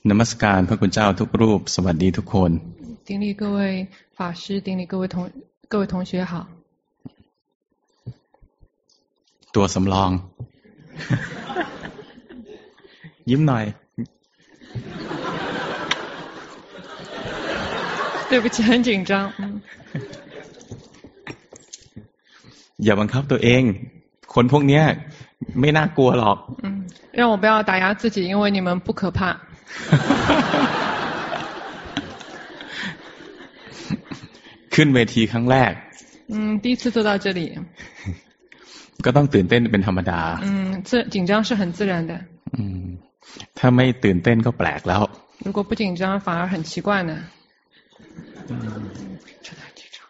นมัสการพระคุณเจ้าทุกรูปสวัสดีทุกคน顶礼各位法师，顶礼各位同学好。 ตัวสำรอง ยิ้มหน่อย对不起，很紧张。 อย่าบังคับตัวเองคนพวกนี้ไม่น่ากลัวหรอก让我不要打压自己，因为你们不可怕。 ขึ้นเวทีครั้งแรก第一次坐到这里ก็ต้องตื่นเต้นเป็นธรรมดา紧张是很自然的ถ้าไม่ตื่นเต้นก็แปลกแล้ว如果不紧张反而很奇怪呢这太紧张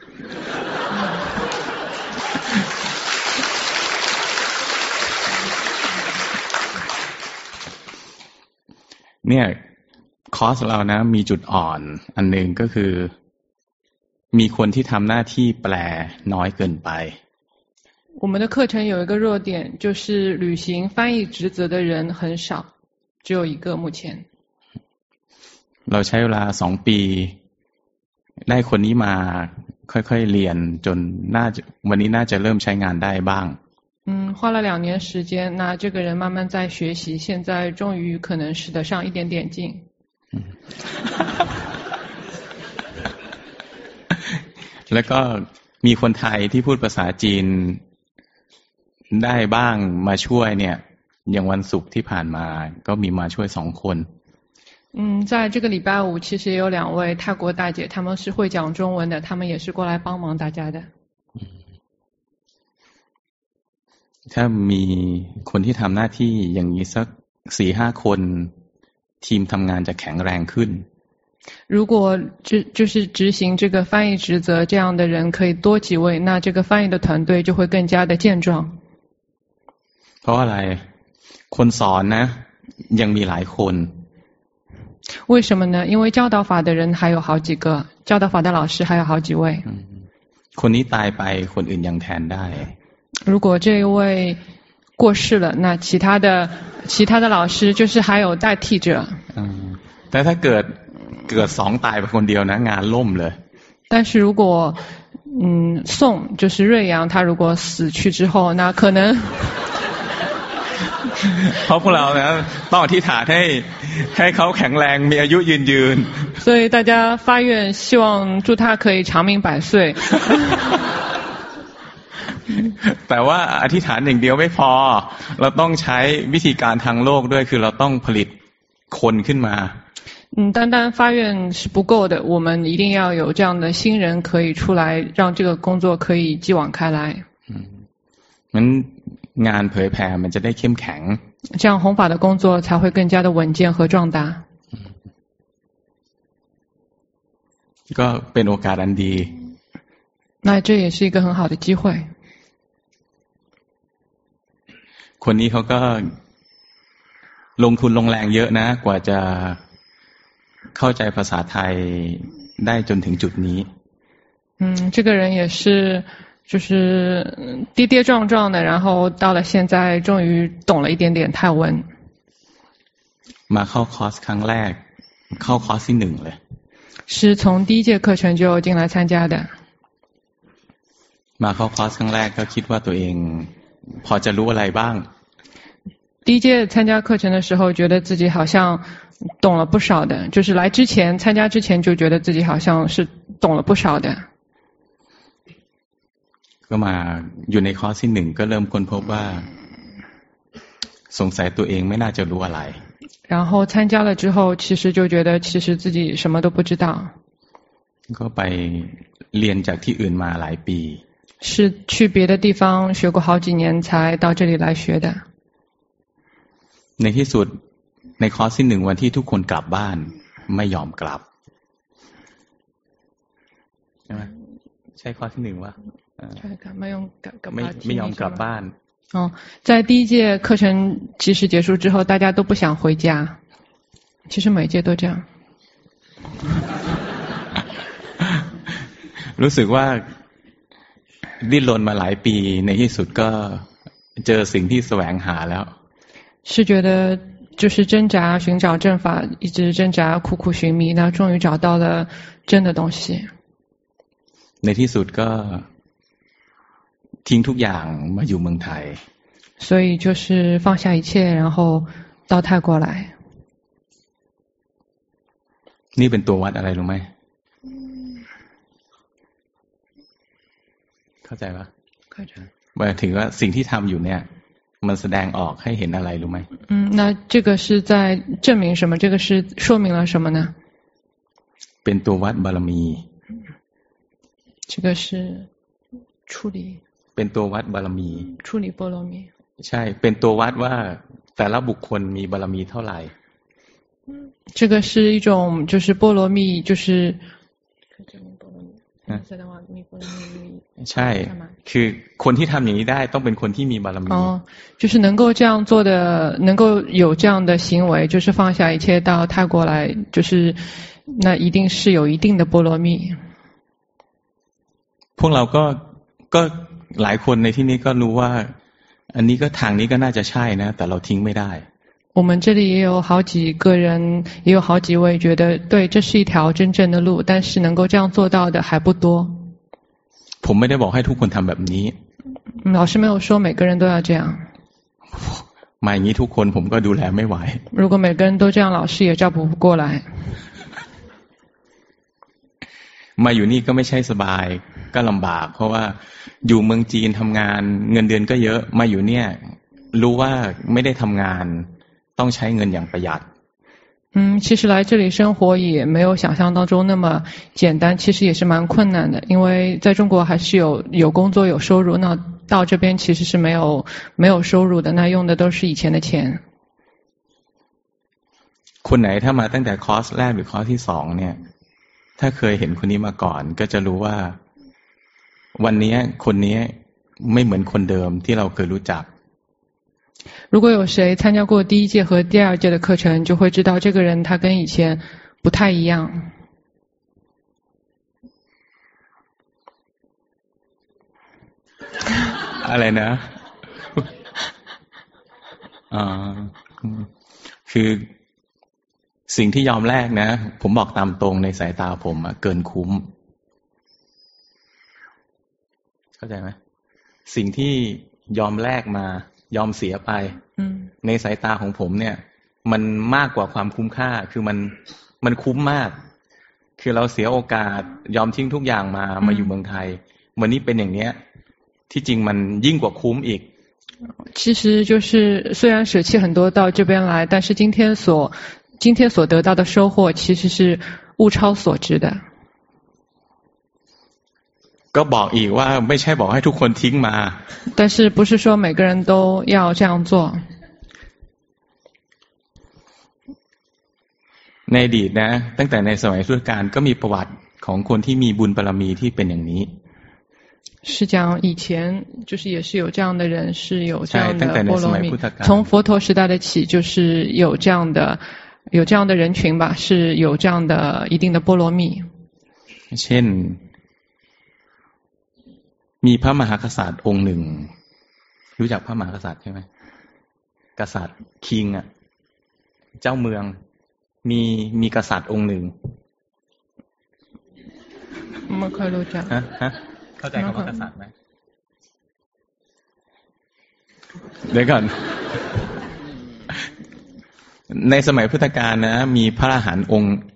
เนี่ยคอร์สเรานะมีจุดอ่อนอันหนึ่งก็คือมีคนที่ทำหน้าที่แปลน้อยเกินไป我们的课程有一个弱点，就是履行翻译职责的人很少，只有一个目前。 เราใช้เวลา2 ปีได้คนนี้มาค่อยๆเรียนจนวันนี้น่าจะเริ่มใช้งานได้บ้าง花了2年时间，那这个人慢慢在学习，现在终于可能使得上一点点劲。 แล้วก็มีคนไทยที่พูดภาษาจีนได้บ้างมาช่วยเนี่ยอย่างวันศุกร์ที่ผ่านมาก็มีมาช่วย2 คน在这个礼拜五其实也有2位泰国大姐，她们是会讲中文的，她们也是过来帮忙大家的。 ถ้ามีคนที่ทำหน้าที่อย่างนี้สัก 4-5 คนทีมทำงานจะแข็งแรงขึ้น如果就是执行这个翻译职责这样的人可以多几位，那这个翻译的团队就会更加的健壮。 เพราะอะไรคนสอนนะยังมีหลายคน为什么呢？因为教导法的人还有好几个，教导法的老师还有好几位。 คนนี้ตายไปคนอื่นยังแทนได้如果这一位过世了，那其他的老师就是还有代替者。 แต่ถ้าเกิด2 ตายไปคนเดียวนะงานล่มเลย但是如果宋就是瑞阳，他如果死去之后，那可能เพราะพวกเรานะต้องอธิษฐานให้เขาแข็งแรงมีอายุยืน所以大家发愿希望祝他可以长命百岁แต่ว่าอธิษฐานอย่างเดียวไม่พอเราต้องใช้วิธีการทางโลกด้วยคือเราต้องผลิตคนขึ้นมา单单发愿是不够的，我们一定要有这样的新人可以出来，让这个工作可以继往开来。 งั้นงานเผยแผ่มันจะได้เข้มแข็ง这样弘法的工作才会更加的稳健和壮大。 ก็เป็นโอกาสอันดี那这也是一个很好的机会。 คนนี้เขาก็ลงทุนลงแรงเยอะนะกว่าจะเข้าใจภาษาไทยได้จนถึงจุดนี้这个人也是就是跌跌撞撞的，然后到了现在终于懂了一点点泰文。 มาเข้าคอร์สครั้งแรกเข้าคอร์สที่1เลย是从第一届课程就进来参加的。 มาเข้าคอร์สครั้งแรกก็คิดว่าตัวเองพอจะรู้อะไรบ้าง第一届参加课程的时候觉得自己好像懂了不少的，就是来之前参加之前就觉得自己好像是懂了不少的。 ก็มาอยู่ในคอร์สที่1ก็เริ่มค้นพบว่าสงสัยตัวเองไม่น่าจะรู้อะไร然后参加了之后其实就觉得其实自己什么都不知道ก็ไปเรียนจากที่อื่นมาหลายปี是去别的地方学过好几年才到这里来学的ในที่สุดในคอร์สที่1วันที่ทุกคนกลับบ้านไม่ยอมกลับใช่ไหมใช่คอร์สที่1วะไม่ยอมกลับบ้าน在第一届课程即使结束之后大家都不想回家其实每届都这样รู้สึกว่าดิ้นรนมาหลายปีในที่สุดก็เจอสิ่งที่แสวงหาแล้ว是觉得就是挣扎寻找正法，一直挣扎苦苦寻觅，那终于找到了真的东西。 ในที่สุดก็ทิ้งทุกอย่างมาอยู่เมืองไทย所以就是放下一切，然后到泰国来。 นี่เป็นตัววัดอะไรรู้ไหมเข้าใจปะเข้าใจหมายถึงว่าสิ่งที่ทำอยู่เนี่ยมันแสดงออกให้เห็นอะไรรู้ไหม那这个是在证明什么？这个是说明了什么呢？ เป็นตัววัดบารมี这个是处理เป็นตัววัดบารมี处理波罗蜜ใช่เป็นตัววัดว่าแต่ละบุคคลมีบารมีเท่าไหร่这个是一种就是波罗蜜就是ใช่คือคนที่ทำอย่างนี้ได้ต้องเป็นคนที่มีบารมี就是能够这样做的能够有这样的行为就是放下一切到泰国来就是那一定是有一定的波罗蜜พวกเราก็หลายคนในที่นี้ก็รู้ว่าอันนี้ก็ทางนี้ก็น่าจะใช่นะแต่เราทิ้งไม่ได้我们这里也有好几个人也有好几位觉得对这是一条真正的路但是能够这样做到的还不多ผมไม่ได้บอกให้ทุกคนทำแบบนี้老师没有说每个人都要这样มาอย่างนี้ทุกคนผมก็ดูแลไม่ไหว如果每个人都这样老师也照顾不过来มาอยู่นี่ก็ไม่ใช่สบายก็ลำบากเพราะว่าอยู่เมืองจีนทำงานเงินเดือนก็เยอะมาอยู่เนี่ยรู้ว่าไม่ได้ทำงานต้องใช้เงินอย่างประหยัด其实来这里生活也没有想象当中那么简单其实也是蛮困难的因为在中国还是有工作有收入那到这边其实是没有收入的那用的都是以前的钱คนไหนถ้ามาตั้งแต่คอร์สแรกหรือคอร์สที่2เนี่ยถ้าเคยเห็นคนนี้มาก่อนก็จะรู้ว่าวันนี้คนนี้ไม่เหมือนคนเดิมที่เราเคยรู้จัก如果有谁参加过第一届和第二届的课程就会知道这个人他跟以前不太一样อะไรนะคือสิ่งที่ยอมแลกนะผมบอกตามตรงในสายตาผมเกินคุ้มเข้าใจไหมสิ่งที่ยอมแลกมายอมเสียไปในสายตาของผมเนี่ยมันมากกว่าความคุ้มค่าคือมันคุ้มมากคือเราเสียโอกาสยอมทิ้งทุกอย่างมาอยู่เมืองไทยวันนี้เป็นอย่างเนี้ยที่จริงมันยิ่งกว่าคุ้มอีก其实就是虽然舍弃很多到这边来但是今天所得到的收获其实是物超所值的ก็บอกอีกว่าไม่ใช่บอกให้ทุกคนทิ้งมา但是不是说每个人都要这样做ในอดีตนะตั้งแต่ในสมัยพุทธกาลก็มีประวัติของคนที่มีบุญบารมีที่เป็นอย่างนี้是讲以前就是也是有这样的人是有这样的波罗蜜从佛陀时代的起就是有这样的人群吧是有这样的一定的波罗蜜เช่นมีพระมหากษัตริย์องค์หนึ่งรู้จักพระมหากษัตริย์ใช่ไหมกษัตริย์คิงเจ้าเมืองมีกษัตริย์องค์หนึ่งไม่เคยรู้จักเข้าใจคำว่ากษัตริย์ไหมเดี๋ยวก่อนในสมัยพุทธกาลนะมีพระอรหันต์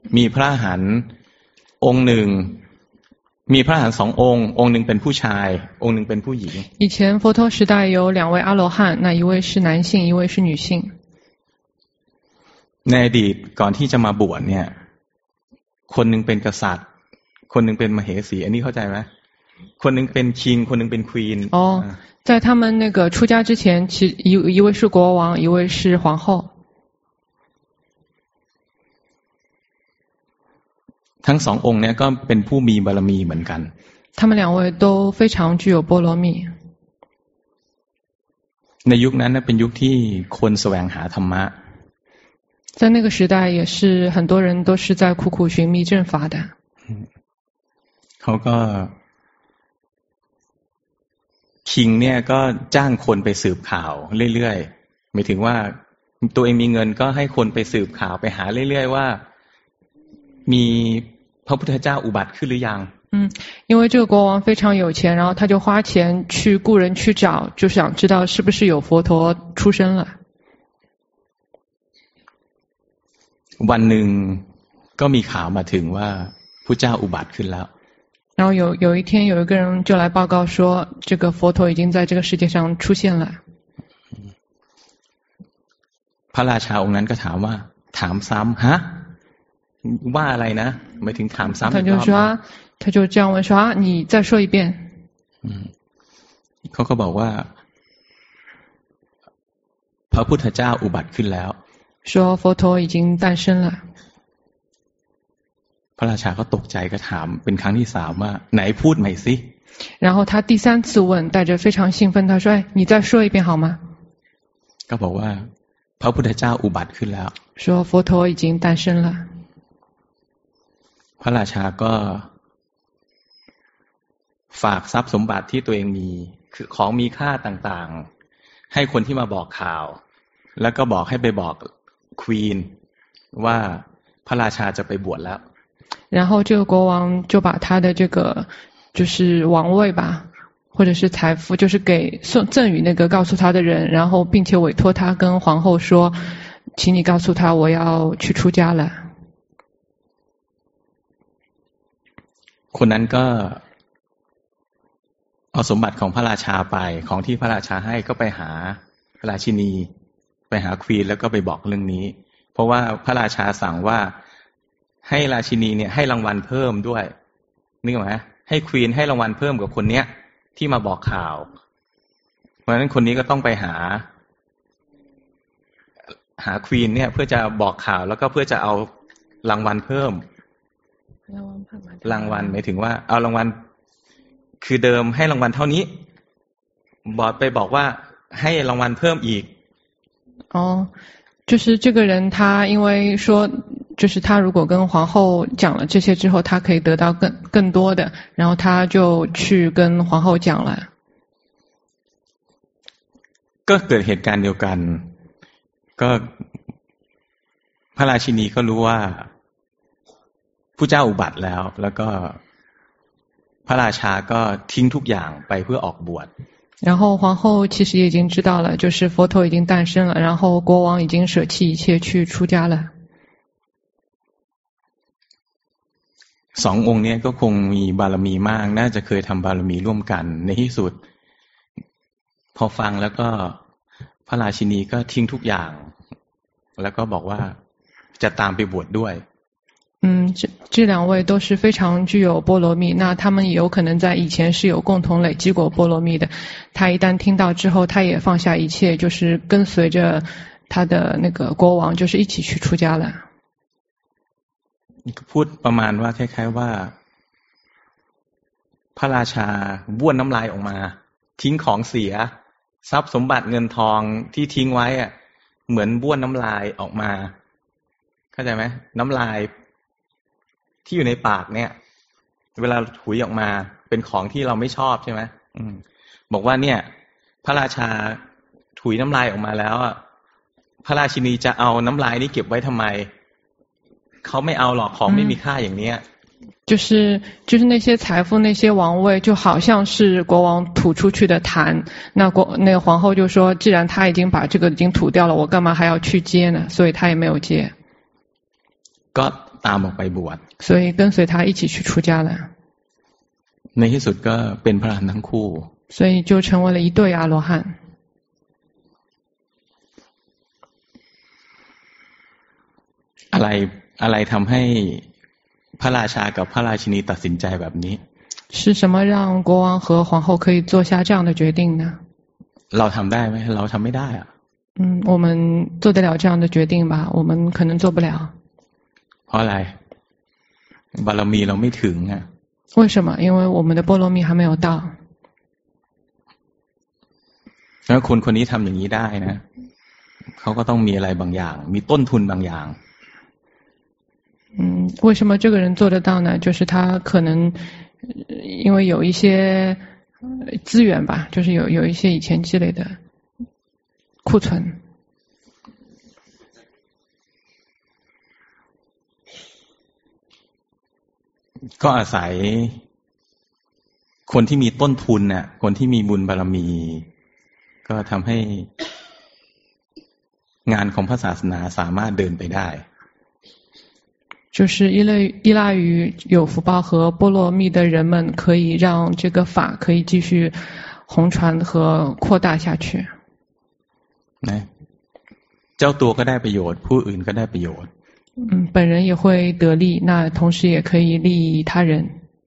องค์หนึ่งมีพระอรหันต์2องค์องค์หนึ่งเป็นผู้ชายองค์หนึ่งเป็นผู้หญิง以前佛陀时代有2位阿罗汉那一位是男性一位是女性ในอดีตก่อนที่จะมาบวชเนี่ยคนหนึ่งเป็นกษัตริย์คนหนึ่งเป็นมเหสีอันนี้เข้าใจไหมคนหนึ่งเป็นคิงคนหนึ่งเป็นควีน在他们那个出家之前一位是国王一位是皇后ทั้ง2องค์เนี่ยก็เป็นผู้มีบารมีเหมือนกัน他们2位都非常具有波罗蜜ในยุคนั้นเป็นยุคที่คนแสวงหาธรรมะ在那个时代也是很多人都是在苦苦寻觅正法的เขาก็คิงเนี่ยก็จ้างคนไปสืบข่าวเรื่อยๆหมายถึงว่าตัวเองมีเงินก็ให้คนไปสืบข่าวไปหาเรื่อยๆว่ามีพระพุทธเจ้าอุบัติขึ้นหรือยัง因为这个国王非常有钱，然后他就花钱去雇人去找，就想知道是不是有佛陀出生了。 วันหนึ่งก็มีข่าวมาถึงว่าพระเจ้าอุบัติขึ้นแล้ว然后有一天有一个人就来报告说，这个佛陀已经在这个世界上出现了。 พระราชาองค์นั้นก็ถามว่าถามซ้ำฮะว่าอะไรนะไม่ถึงถามซ้ำ他就说他就这样问说你再说一遍เขาก็บอกว่าพระพุทธเจ้าอุบัติขึ้นแล้ว说佛陀已经诞生了พระราชาก็ตกใจก็ถามเป็นครั้งที่3ว่าไหนพูดใหม่สิ然后他第3次问带着非常兴奋他说你再说一遍好吗ก็บอกว่าพระพุทธเจ้าอุบัติขึ้นแล้ว说佛陀已经诞生了พระราชาก็ฝากทรัพย์สมบัติที่ตัวเองมีคือของมีค่าต่างๆให้คนที่มาบอกข่าวแล้วก็บอกให้ไปบอกควีนว่าพระราชาจะไปบวชแล้ว然后这个国王就把他的这个就是王位吧或者是财富就是给赠予那个告诉他的人然后并且委托他跟皇后说请你告诉他我要去出家了คนนั้นก็เอาสมบัติของพระราชาไปของที่พระราชาให้ก็ไปหาพระราชินีไปหาควีนแล้วก็ไปบอกเรื่องนี้เพราะว่าพระราชาสั่งว่าให้ราชินีเนี่ยให้รางวัลเพิ่มด้วยนึกออกไหมให้ควีนให้รางวัลเพิ่มกับคนเนี้ยที่มาบอกข่าวเพราะฉะนั้นคนนี้ก็ต้องไปหาควีนเนี่ยเพื่อจะบอกข่าวแล้วก็เพื่อจะเอารางวัลเพิ่มรางวัลหมายถึงว่าเอารางวัลคือเดิมให้รางวัลเท่านี้บอกไปบอกว่าให้รางวัลเพิ่มอีกอ๋อ就是这个人他因为说就是他如果跟皇后讲了这些之后他可以得到更多的然后他就去跟皇后讲了ก็เกิดเหตุการณ์เดียวกันก็พระราชินีก็รู้ว่าผู้เจ้าอุบัติแล้วก็พระราชาก็ทิ้งทุกอย่างไปเพื่อออกบวช然后皇后其实也已经知道了就是佛陀已经诞生了然后国王已经舍弃一切去出家了 2องค์นี้ก็คงมีบารมีมากน่าจะเคยทำบารมีร่วมกันในที่สุดพอฟังแล้วก็พระราชินีก็ทิ้งทุกอย่างแล้วก็บอกว่าจะตามไปบวชด้วย这2位都是非常具有波罗蜜那他们也有可能在以前是有共同累积过波罗蜜的他一旦听到之后他也放下一切就是跟随着他的那个国王就是一起去出家了พูดประมาณว่าคล้ายๆว่าพระราชาบ้วนน้ำลายออกมาทิ้งของเสียทรัพย์สมบัติเงินทองที่ทิ้งไว้อะเหมือนบ้วนน้ำลายออกมาเข้าใจไหมน้ำลายที่อยู่ในปากเนี่ยเวลาถุยออกมาเป็นของที่เราไม่ชอบใช่ไหมบอกว่าเนี่ยพระราชาถุยน้ำลายออกมาแล้วพระราชินีจะเอาน้ำลายนี้เก็บไว้ทำไมเขาไม่เอาหรอกของไม่มีค่าอย่างเนี้ย就是那些财富那些王位就好像是国王吐出去的痰那个皇后就说既然他已经把这个已经吐掉了我干嘛还要去接呢所以他也没有接ก็ตามออกไปบวช所以跟随他一起去出家了ในที่สุดก็เป็นพระอรหันต์ทั้งคู่所以就成为了一对阿罗汉อะไรทำให้พระราชากับพระราชินีตัดสินใจแบบนี้是什么让国王和皇后可以做下这样的决定呢เราทำได้ไหมเราทำไม่ได้我们做得了这样的决定吧我们可能做不了เพราะอะไรบารมีเราไม่ถึง为什么因为我们的波罗蜜还没有到แล้วคนนี้ทำอย่างนี้ได้นะเขาก็ต้องมีอะไรบางอย่างมีต้นทุนบางอย่าง为什么这个人做得到呢就是他可能因为有一些资源吧就是有一些以前积累的库存ก็อาศัยคนที่มีต้นทุนน่ะคนที่มีบุญบารมีก็ทำให้งานของพระศาสนาสามารถเดินไปได้就是依赖于有福报和波罗蜜的人们，可以让这个法可以继续弘传和扩大下去。 นะเจ้าตัวก็ได้ประโยชน์ผู้อื่นก็ได้ประโยชน์本人也会得利，那同时也可以利益他人。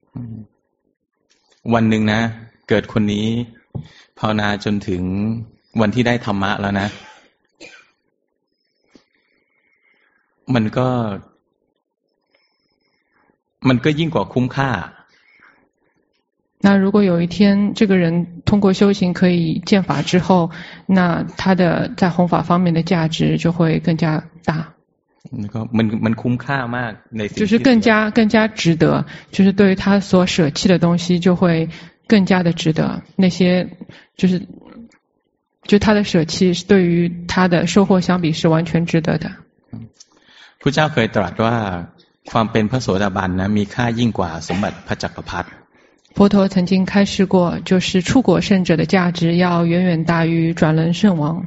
วันหนึ่งนะเกิดคนนี้ภาวนาจนถึงวันที่ได้ธรรมะแล้วนะมันก็ยิ่งกว่าคุ้มค่า那如果有一天这个人通过修行可以见法之后，那他的在弘法方面的价值就会更加大。 มันคุ้มค่ามากในสิ่ง就是更加值得，就是对于他所舍弃的东西就会更加的值得。那些就他的舍弃对于他的收获相比是完全值得的。 พระเจ้าเคยตรัสว่าความเป็นพระโสดาบันนะมีค่ายิ่งกว่าสมบัติพระจักรพรรดิ佛陀曾经开示过，就是出国圣者的价值要远远大于转轮圣王。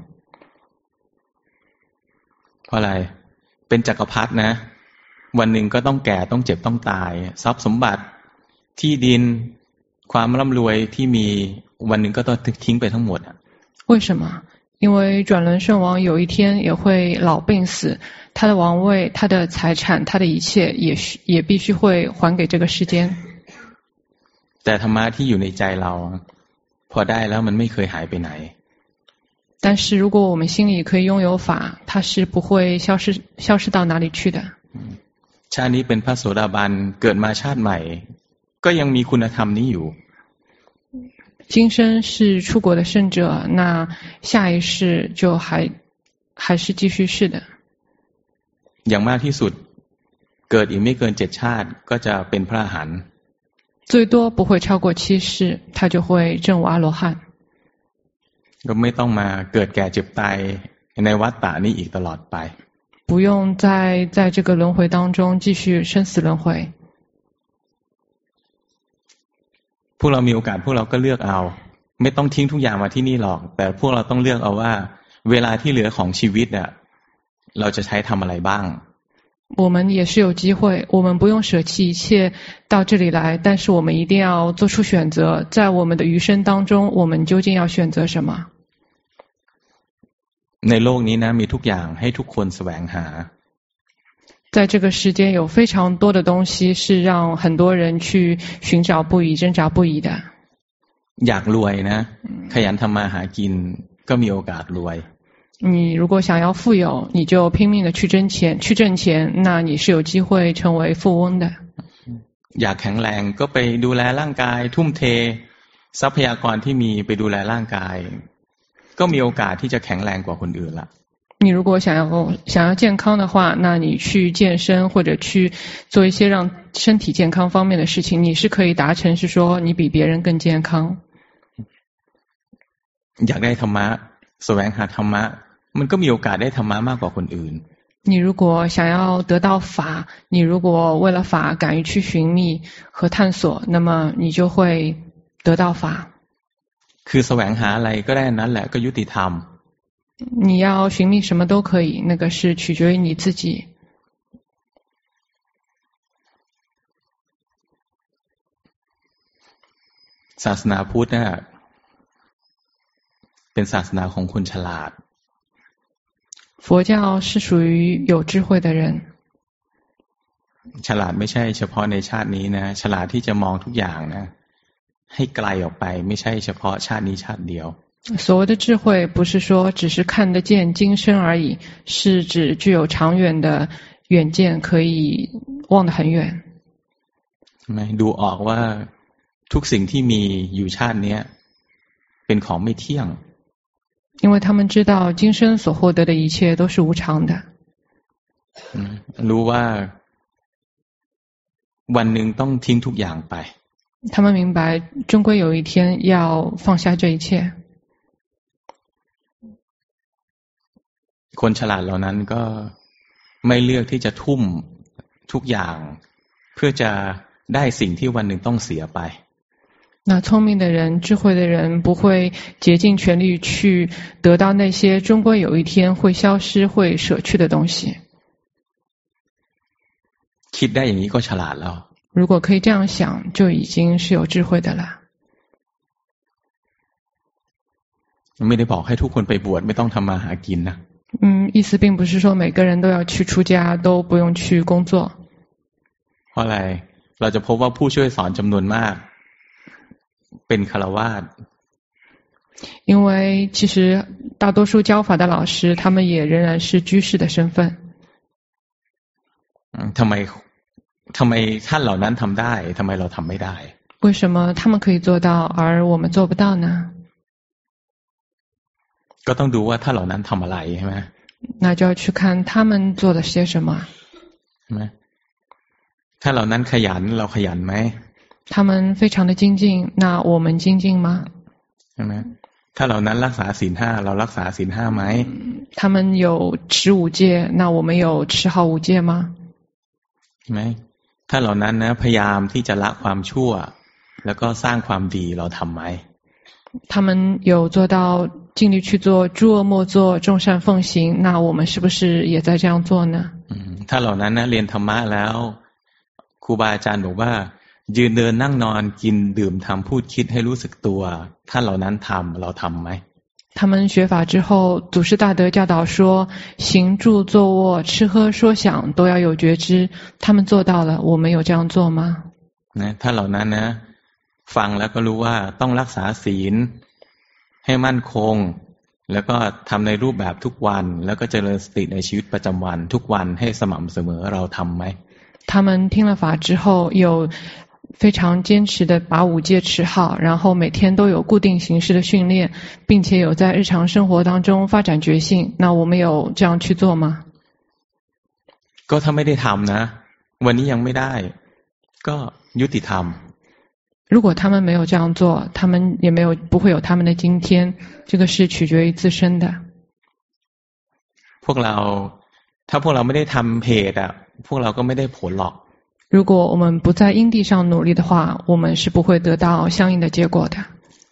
เพราะอะไรเป็นจักรพรรดินะวันหนึ่งก็ต้องแก่ต้องเจ็บต้องตายทรัพย์สมบัติที่ดินความร่ำรวยที่มีวันหนึ่งก็ต้องทิ้งไปทั้งหมด为什么？因为转轮圣王有一天也会老病死，他的王位、他的财产、他的一切也必须会还给这个世间。 แต่ธรรมะที่อยู่ในใจเราพอได้แล้วมันไม่เคยหายไปไหน但是如果我们心里可以拥有法，它是不会消失到哪里去的。 ชาตินี้เป็นพระโสดาบันเกิดมาชาติใหม่ก็ยังมีคุณธรรมนี้อยู่今生是出国的圣者，那下一世就还是继续是的。 อย่างมากที่สุดเกิดอีกไม่เกิน7ชาติก็จะเป็นพระอรหันต์最多不会超过7世，他就会证悟阿罗汉。 ก็ไม่ต้องมาเกิดแก่เจ็บตายในวัฏฏะนี้อีกตลอดไป不用在这个轮回当中继续生死轮回。 พวกเรามีโอกาสพวกเราก็เลือกเอาไม่ต้องทิ้งทุกอย่างมาที่นี่หรอกแต่พวกเราต้องเลือกเอาว่าเวลาที่เหลือของชีวิตเนี่ยเราจะใช้ทำอะไรบ้าง我们也是有机会，我们不用舍弃一切到这里来，但是我们一定要做出选择，在我们的余生当中我们究竟要选择什么。 ในโลกนี้นะมีทุกอย่างให้ทุกคนแสวงหา在这个世间有非常多的东西是让很多人去寻找不已挣扎不已的อยากรวยนะขยันทำมาหากินก็มีโอกาสรวย你如果想要富有，你就拼命的去挣钱，那你是有机会成为富翁的。 อยากแข็งแรงก็ไปดูแลร่างกายทุ่มเททรัพยากรที่มีไปดูแลร่างกายก็มีโอกาสที่จะแข็งแรงกว่าคนอื่นละ你如果想要健康的话，那你去健身或者去做一些让身体健康方面的事情，你是可以达成是说你比别人更健康。 อยากได้ธรรมะแสวงหาธรรมะมันก็มีโอกาสได้ธรรมะมากกว่าคนอื่น你如果想要得到法，你如果为了法敢于去寻觅和探索，那么你就会得到法。 คือแสวงหาอะไรก็ได้นั้นแหละก็ยุติธรรม你要寻觅什么都可以，那个是取决于你自己。 ศาสนาพุทธเนี่ยเป็นศาสนาของคนฉลาด佛教是属于有智慧的人ฉลาดไม่ใช่เฉพาะในชาตินี้นะฉลาดที่จะมองทุกอย่างนะให้ไกลออกไปไม่ใช่เฉพาะชาตินี้ชาติเดียว所谓的智慧不是说只是看得见今生而已，是指具有长远的远见，可以望得很远。 ดูออกว่าทุกสิ่งที่มีอยู่ชาตินี้เป็นของไม่เที่ยง因为他们知道今生所获得的一切都是无常的รู้ว่าวันหนึ่งต้องทิ้งทุกอย่างไป他们明白终归有一天要放下这一切คนฉลาดเหล่านั้นก็ไม่เลือกที่จะทุ่มทุกอย่างเพื่อจะได้สิ่งที่วันหนึ่งต้องเสียไป那聪明的人、智慧的人不会竭尽全力去得到那些终归有一天会消失、会舍去的东西。 คิดได้อย่างนี้ก็ฉลาดแล้ว如果可以这样想，就已经是有智慧的了。 ไม่ได้บอกให้ทุกคนไปบวชไม่ต้องทำมาหากินนะ意思并不是说每个人都要去出家，都不用去工作。 เพราะอะไรเราจะพบว่าผู้ช่วยสอนจำนวนมากเป็นฆราวาส因为其实大多数教法的老师，他们也仍然是居士的身份。 ทำไมท่านเหล่านั้นทำได้ทำไมเราทำไม่ได้为什么他们可以做到，而我们做不到呢？ ก็ต้องดูว่าท่านเหล่านั้นทำอะไรใช่ไหม那就要去看他们做了些什么。 ใช่ไหมถ้าเหล่านั้นขยันเราขยันไหม他们非常的精进，那我们精进吗？ ใช่ไหมถ้าเหล่านั้นรักษาศีลห้าเรารักษาศีลห้าไหม他们有持五戒，那我们有持好五戒吗？ ใช่ไหมถ้าเหล่านั้นนะพยายามที่จะละความชั่วแล้วก็สร้างความดีเราทำไหม他们有做到尽力去做诸恶莫作，众善奉行，那我们是不是也在这样做呢？ ถ้าเหล่านั้นนะเรียนธรรมะแล้วครูบาอาจารย์บอกว่ายืนเดินนั่งนอนกินดื่มทำพูดคิดให้รู้สึกตัวท่านเหล่านั้นทำเราทำไหม他们学法之后，祖师大德教导说，行住坐卧、吃喝说想都要有觉知，他们做到了，我们有这样做吗？ ถ้าเหล่านั้นนะฟังแล้วก็รู้ว่าต้องรักษาศีลให้มั่นคงแล้วก็ทำในรูปแบบทุกวันแล้วก็เจริญสติในชีวิตประจำวันทุกวันให้สม่ำเสมอเราทำไหม他们听了法之后，有非常坚持的把五戒持好，然后每天都有固定形式的训练，并且有在日常生活当中发展觉性，那我们有这样去做吗？ ก็ถ้าไม่ได้ทำนะวันนี้ยังไม่ได้ก็ยุติธรรม如果他们没有这样做，他们也不会有他们的今天，这个是取决于自身的。 พวกเราถ้าพวกเราไม่ได้ทำเหตุอ่ะพวกเราก็ไม่ได้ผลหรอก如果我们不在因地上努力的话，我们是不会得到相应的结果的。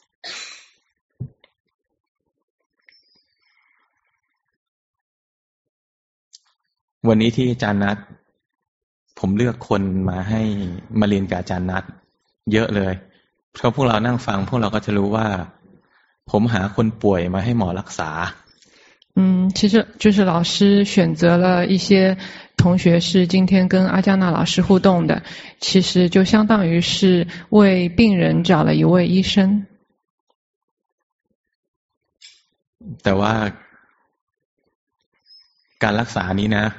วันนี้ที่อาจารย์นัทผมเลือกคนมาเรียนกับอาจารย์นัทเยอะเลยเพราะพวกเรานั่งฟังพวกเราก็จะรู้ว่าผมหาคนป่วยมาให้หมอรักษา其实就是老师选择了一些同学是今天跟阿加纳老师互动的，其实就相当于是为病人找了一位医生。 แต่ว่าการรักษานี้นะ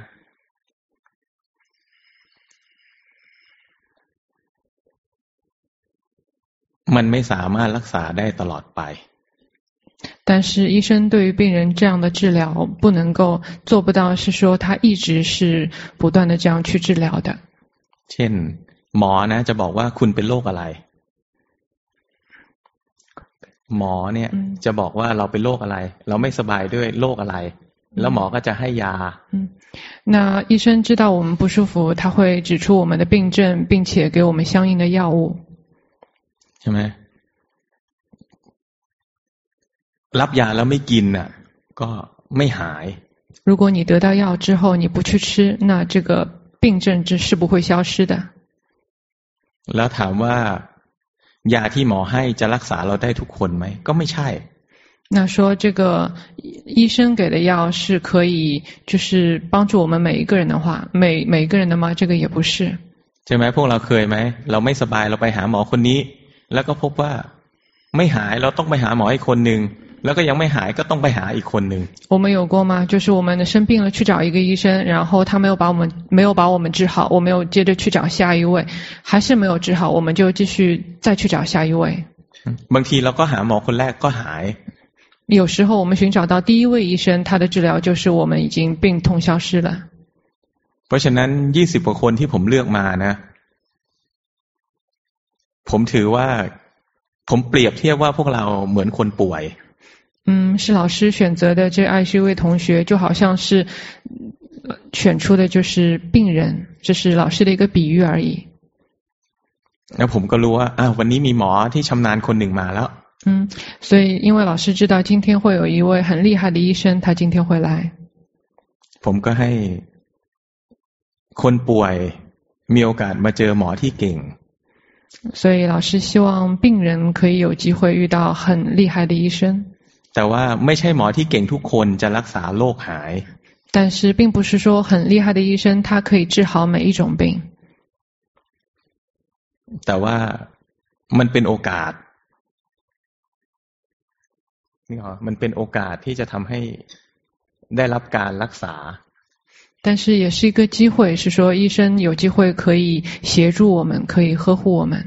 มันไม่สามารถรักษาได้ตลอดไป但是医生对于病人这样的治疗不能够做不到是说他一直是不断的这样去治疗的เช่นหมอนะจะบอกว่าคุณเป็นโรคอะไรหมอเนี่ยจะบอกว่าเราเป็นโรคอะไรเราไม่สบายด้วยโรคอะไรแล้วหมอก็จะให้ยา那医生知道我们不舒服他会指出我们的病症并且给我们相应的药物ใช่ไหมรับยาแล้วไม่กินน่ะก็ไม่หาย如果你得到药之后你不去吃那这个病症是不会消失的แล้วถามว่ายาที่หมอให้จะรักษาเราได้ทุกคนไหมก็ไม่ใช่那说这个医生给的药是可以就是帮助我们每一个人的话每一个人的吗这个也不是ใช่ไหมพวกเราเคยไหมเราไม่สบายเราไปหาหมอคนนี้แล้วก็พบว่าไม่หายเราต้องไปหาหมออีกคนนึงแล้วก็ยังไม่หายก็ต้องไปหาอีกคนนึง我们有过吗就是我们生病了去找一个医生然后他没有把我们治好我们又接着去找下一位还是没有治好我们就继续再去找下一位บางทีเราก็หาหมอคนแรกก็หาย有时候我们寻找到第一位医生他的治疗就是我们已经病痛消失了เพราะฉะนั้น20กว่าคนที่ผมเลือกมานะผมถือว่าผมเปรียบเทียบว่าพวกเราเหมือนคนป่วย是老师选择的这21位同学就好像是选出的就是病人这是老师的一个比喻而已แล้วผมก็รู้ว่าวันนี้มีหมอที่ชำนาญคนหนึ่งมาแล้ว所以因为老师知道今天会有一位很厉害的医生他今天会来ผมก็ให้คนป่วยมีโอกาสมาเจอหมอที่เก่ง所以老师希望病人可以有机会遇到很厉害的医生แต่ว่าไม่ใช่หมอที่เก่งทุกคนจะรักษาโรคหาย但是并不是说很厉害的医生他可以治好每一种病แต่ว่ามันเป็นโอกาสนี่เหรอมันเป็นโอกาสที่จะทำให้ได้รับการรักษา但是也是一个机会是说医生有机会可以协助我们可以呵护我们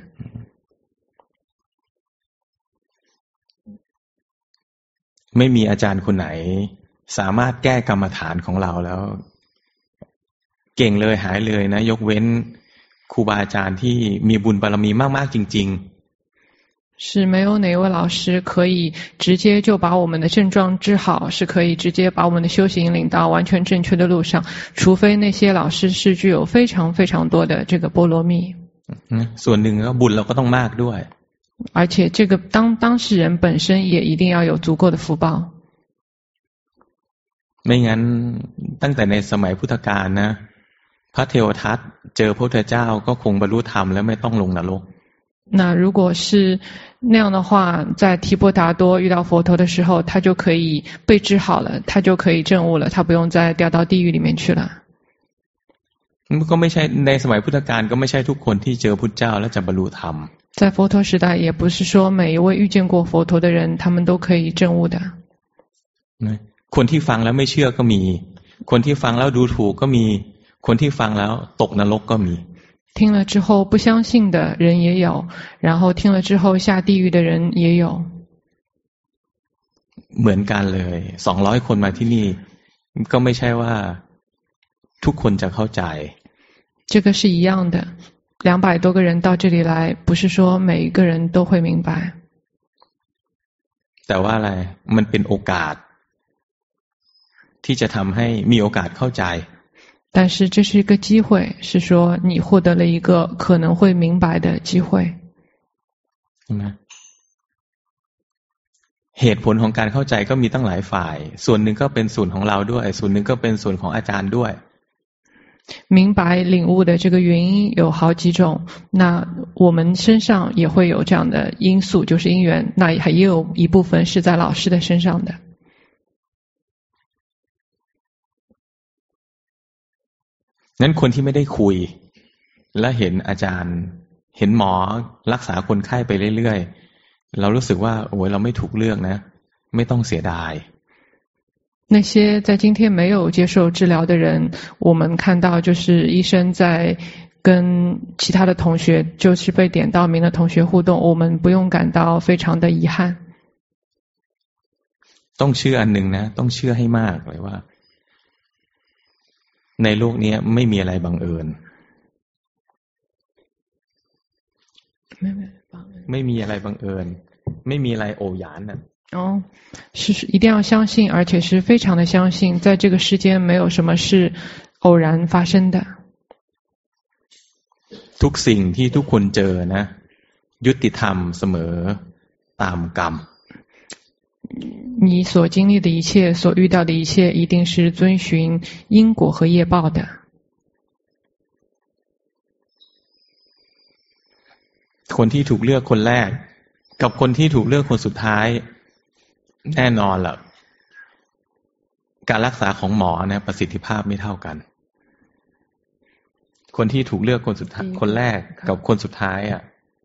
ไม่มีอาจารย์คนไหนสามารถแก้กรรมฐานของเราแล้วเก่งเลยหายเลยนะยกเว้นครูบาอาจารย์ที่มีบุญบารมีมากๆจริงๆ是没有哪位老师可以直接就把我们的症状治好是可以直接把我们的修行引领到完全正确的路上除非那些老师是具有非常非常多的这个波罗蜜ส่วนหนึ่งก็บุญเราก็ต้องมากด้วย而且这个当事人本身也一定要有足够的福报ไม่งั้นตั้งแต่ในสมัยพุทธกาลนะพระเทวทัตเจอพระพุทธเจ้าก็คงบรรลุธรรมและไม่ต้องลงนรก那如果是那样的话在提婆达多遇到佛陀的时候他就可以被治好了他就可以证悟了他不用再掉到地狱里面去了ก็ไม่ใช่ในสมัยพุทธกาลก็ไม่ใช่ทุกคนที่เจอพุทธเจ้าแล้วจะบรรลุธรรม在佛陀时代也不是说每一位遇见过佛陀的人他们都可以证悟的คนที่ฟังแล้วไม่เชื่อก็มีคนที่ฟังแล้วดูถูกก็มีคนที่ฟังแล้วตกนรกก็มี听了之后不相信的人也有然后听了之后下地狱的人也有เหมือนกันเลย200คนมาที่นี่ก็ไม่ใช่ว่าทุกคนจะเข้าใจ这个是一样的200多个人到这里来不是说每一个人都会明白แต่ว่าอะไรมันเป็นโอกาสที่จะทำให้มีโอกาสเข้าใจ但是这是一个机会是说你获得了一个可能会明白的机会เหตุผลของการเข้าใจก็มีตั้งหลายฝ่ายส่วนหนึ่งก็เป็นส่วนของเราด้วยส่วนหนึ่งก็เป็นส่วนของอาจารย์ด้วย明白领悟的这个原因有好几种那我们身上也会有这样的因素就是因缘那也有一部分是在老师的身上的งั้นคนที่ไม่ได้คุยและเห็นอาจารย์เห็นหมอรักษาคนไข้ไปเรื่อยๆเรารู้สึกว่าโอ้ยเราไม่ถูกเลือกนะไม่ต้องเสียดาย那些在今天没有接受治疗的人我们看到就是医生在跟其他的同学就是被点到名的同学互动我们不用感到非常的遗憾ต้องเชื่ออันหนึ่งนะต้องเชื่อให้มากเลยว่าในโลกนี้ไม่มีอะไรบังเอิญไม่มีอะไรบังเอิญไม่มีอะไรโอหยานน่ะ是一定要相信而且是非常的相信在这个世间没有什么是偶然发生的ทุกสิ่งที่ทุกคนเจอนะยุติธรรมเสมอตามกรรม你所经历的一切所遇到的一切一定是遵循因果和业报的คนที่ถูกเลือกคนแรกกับคนที่ถูกเลือกคนสุดท้ายแน่นอนล่ะการรักษาของหมอนะประสิทธิภาพไม่เท่ากันคนที่ถูกเลือกคนสุดท้ายคนแรกกับคนสุดท้ายอ่ะ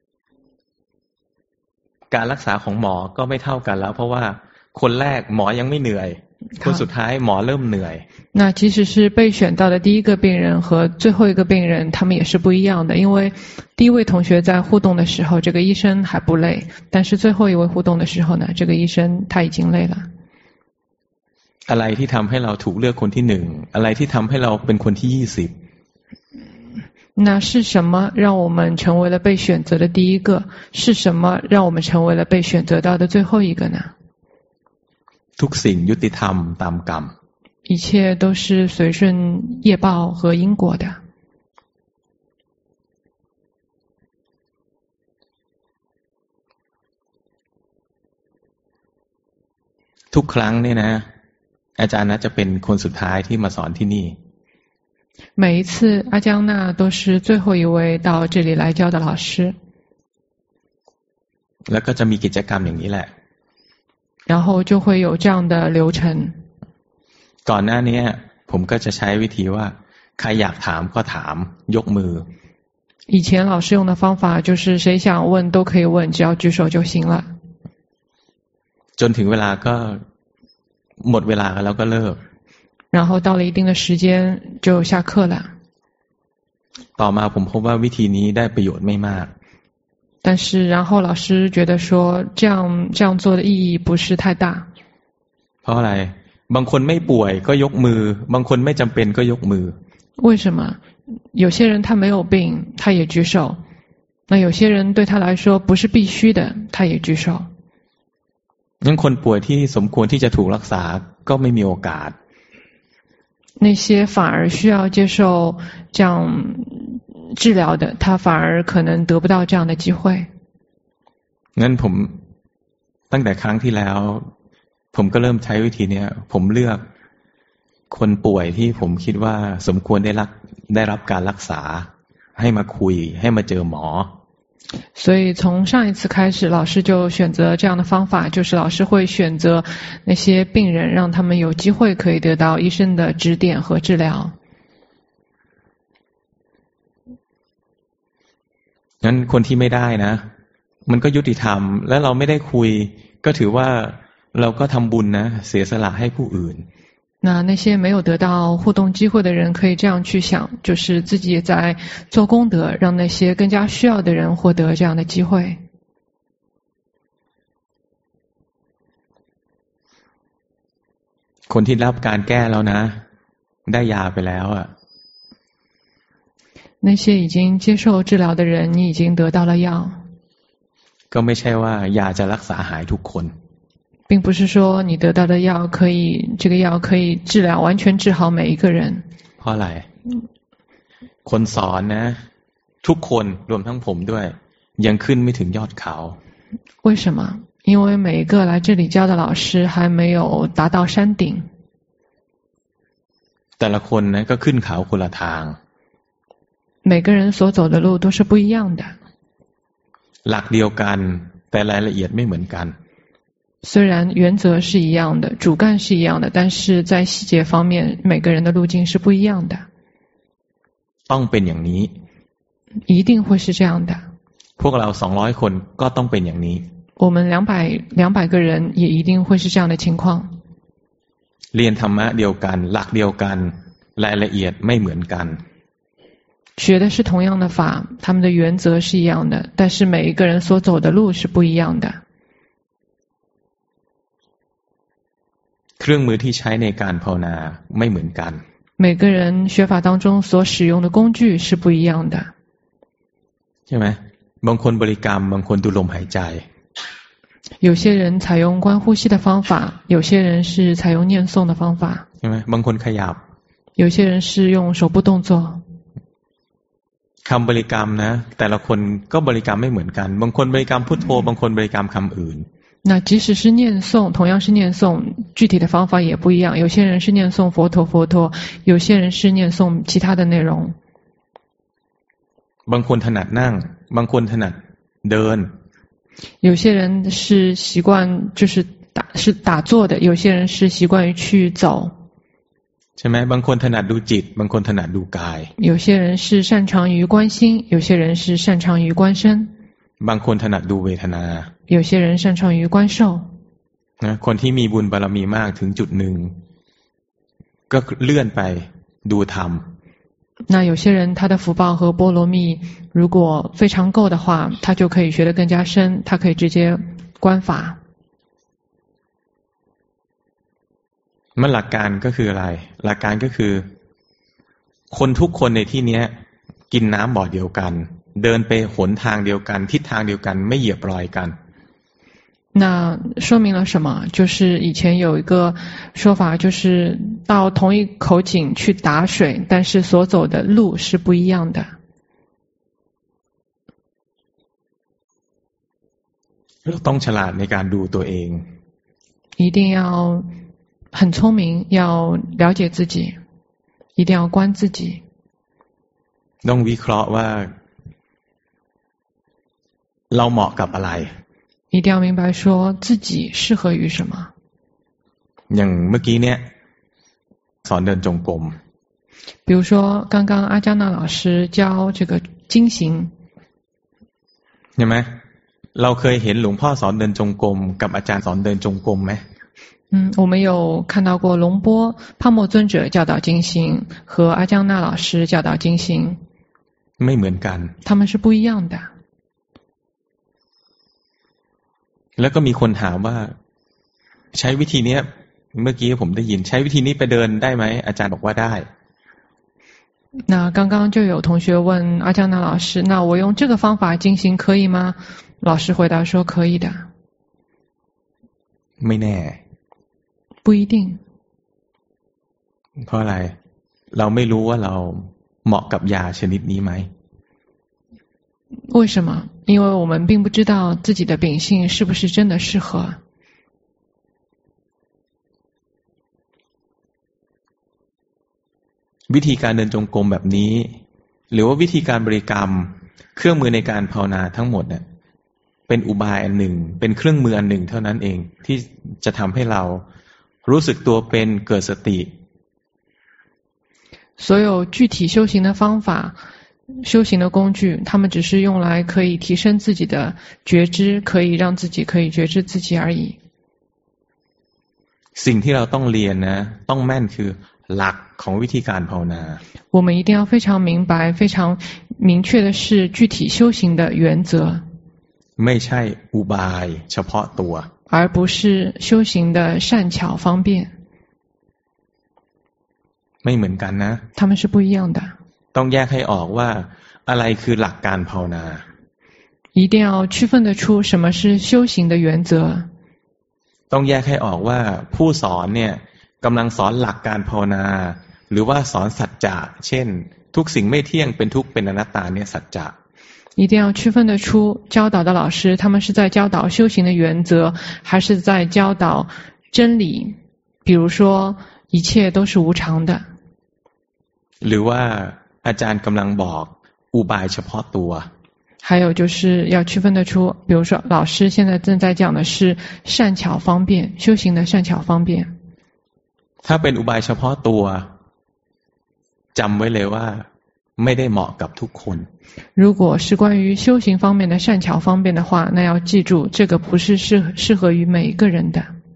การรักษาของหมอก็ไม่เท่ากันแล้วเพราะว่าคนแรกหมอยังไม่เหนื่อยคนสุดท้ายหมอเริ่มเหนื่อย那即使是被选到的第一个病人和最后一个病人他们也是不一样的因为第一位同学在互动的时候这个医生还不累但是最后一位互动的时候呢这个医生他已经累了อะไรที่ทำให้เราถูกเลือกคนที่1อะไรที่ทำให้เราเป็นคนที่20 那是什么让我们成为了被选择的第一个是什么让我们成为了被选择到的最后一个呢ทุกสิ่งยุติธรรมตามกรรม一切都是随顺业报和因果的ทุกครั้งเนี่ยนะอาจารย์น่าจะเป็นคนสุดท้ายที่มาสอนที่นี่每一次阿江娜都是最后一位到这里来教的老师แล้วก็จะมีกิจกรรมอย่างนี้แหละ然后就会有这样的流程ก่อนหน้านี้ผมก็จะใช้วิธีว่าใครอยากถามก็ถามยกมือ以前老师用的方法就是谁想问都可以问只要举手就行了จนถึงเวลาก็หมดเวลาแล้วก็เลิก然后到了一定的时间就下课了ต่อมาผมพบว่าวิธีนี้ได้ประโยชน์ไม่มาก但是然后老师觉得说这样做的意义不是太大เพราะอะไรบางคนไม่ป่วยก็ยกมือบางคนไม่จำเป็นก็ยกมือ为什么有些人他没有病他也举手那有些人对他来说不是必须的他也举手งั้นคนป่วยที่สมควรที่จะถูกรักษาก็ไม่มีโอกาส那些反而需要接受这样治疗的他反而可能得不到这样的机会งั้นผมตั้งแต่ครั้งที่แล้วผมก็เริ่มใช้วิธีนี้ผมเลือกคนป่วยที่ผมคิดว่าสมควรได้รับการรักษาให้มาคุยให้มาเจอหมอ所以从上一次开始老师就选择这样的方法就是老师会选择那些病人让他们有机会可以得到医生的指点和治疗งั้นคนที่ไม่ได้นะมันก็ยุติธรรมและเราไม่ได้คุยก็ถือว่าเราก็ทำบุญนะเสียสละให้ผู้อื่น那些没有得到互动机会的人可以这样去想就是自己在做功德让那些更加需要的人获得这样的机会คนที่รับการแก้แล้วนะได้ยาไปแล้วอ่ะ那些已经接受治疗的人你已经得到了药ก็ไม่ใช่ว่ายาจะรักษาหายทุกคน并不是说你得到的药这个药可以治疗完全治好每一个人เพราะอะไรคนสอนนะทุกคนรวมทั้งผมด้วยยังขึ้นไม่ถึงยอดเขา为什么因为每一个来这里教的老师还没有达到山顶แต่ละคนนะก็ขึ้นเขาคนละทาง每个人所走的路都是不一样的หลักเดียวกันแต่รายละเอียดไม่เหมือนกัน虽然原则是一样的主干是一样的但是在细节方面每个人的路径是不一样的ต้องเป็นอย่างนี้一定会是这样的พวกเรา200คนก็ต้องเป็นอย่างนี้我们200个人也一定会是这样的情况เรียนธรรมะเดียวกันหลักเดียวกันรายละเอียดไม่เหมือนกัน学的是同样的法他们的原则是一样的但是每一个人所走的路是不一样的เครื่องมือที่ใช้ในการภาวนาไม่เหมือนกัน每个人学法当中所使用的工具是不一样的ใช่ไหมบางคนบริกรรมบางคนดูลมหายใจ有些人采用观呼吸的方法有些人是采用念诵的方法ใช่ไหมบางคนขยับ有些人是用手部动作คำบริกรรมนะแต่ละคนก็บริกรรมไม่เหมือนกันบางคนบริกรรมพุทโธบางคนบริกรรมคำอื่น那即使是念诵同样是念诵具体的方法也不一样有些人是念诵佛陀佛陀有些人是念诵其他的内容บางคนถนัดนั่งบางคนถนัดเดิน有些人是习惯就是打坐的有些人是习惯于去走ใช่ไหมบางคนถนัดดูจิตบางคนถนัดดูกาย有些人是擅长于观心有些人是擅长于观身บางคนถนัดดูเวทนา有些人擅长于观受นะคนที่มีบุญบารมีมากถึงจุดหนึ่งก็เลื่อนไปดูธรรม那有些人他的福报和波罗蜜如果非常够的话他就可以学得更加深他可以直接观法มันหลักการก็คืออะไรหลักการก็คือคนทุกคนในที่นี้กินน้ำบ่อเดียวกันเดินไปหนทางเดียวกันทิศทางเดียวกันไม่เหยียบรอยกัน那说明了什么就是以前有一个说法就是到同一口井去打水但是所走的路是不一样的เราต้องฉลาดในการดูตัวเอง一一定要很聪明，要了解自己，一定要观自己。 ต้องวิเคราะห์ว่าเราเหมาะกับอะไร。 一定要明白说自己适合于什么。 อย่างเมื่อกี้เนี่ยสอนเดินจงกรม比如说刚刚阿加纳老师教这个经行， ใช่ไหมเราเคยเห็นหลวงพ่อสอนเดินจงกรมกับอาจารย์สอนเดินจงกรมไหม我们有看到过龙波帕默尊者教导经行和阿江纳老师教导经行， ไม่เหมือนกัน他们是不一样的。 แล้วก็มีคนถามว่าใช้วิธีนี้เมื่อกี้ผมได้ยินใช้วิธีนี้ไปเดินได้ไหมอาจารย์บอกว่าได้那刚刚就有同学问阿江纳老师，那我用这个方法进行可以吗？老师回答说可以的。 ไม่แน่不一定。 เพราะอะไรเราไม่รู้ว่าเราเหมาะกับยาชนิดนี้ไหม为什么？因为我们并不知道自己的秉性是不是真的适合。 วิธีการเดินจงกรมแบบนี้หรือว่าวิธีการบริกรรมเครื่องมือในการภาวนาทั้งหมดเนี่ยเป็นอุบายอันหนึ่งเป็นเครื่องมืออันหนึ่งเท่านั้นเองที่จะทำให้เรารู้สึกตัวเป็นเกิดสติ所有具体修行的方法修行的工具他们只是用来可以提升自己的觉知可以让自己可以觉知自己而已สิ่งที่เราต้องเรียนนะต้องแม่นคือหลักของวิธีการภาวนา我们一定要非常明白非常明确的是具体修行的原则ไม่ใช่อุบายเฉพาะตัว而不是修行的善巧方便ไม่เหมือนกันนะ他们是不一样的ต้องแยกให้ออกว่าอะไรคือหลักการภาวนา一定要区分得出什么是修行的原则ต้องแยกให้ออกว่าผู้สอนเนี่ยกำลังสอนหลักการภาวนาหรือว่าสอนสัจจะเช่นทุกสิ่งไม่เที่ยงเป็นทุกข์เป็นอนัตตาเนี่ยสัจจะ一定要区分得出教导的老师他们是在教导修行的原则还是在教导真理比如说一切都是无常的หรือว่าอาจารย์กำลังบอกอุบายเฉพาะตัว还有就是要区分得出比如说老师现在正在讲的是善巧方便修行的善巧方便ถ้าเป็นอุบายเฉพาะตัวจำไว้เลยว่าไม่ได้เหมาะกับทุกคน如果是关于修行方面的善巧方便的话那要记住这个不是适合于每一个人的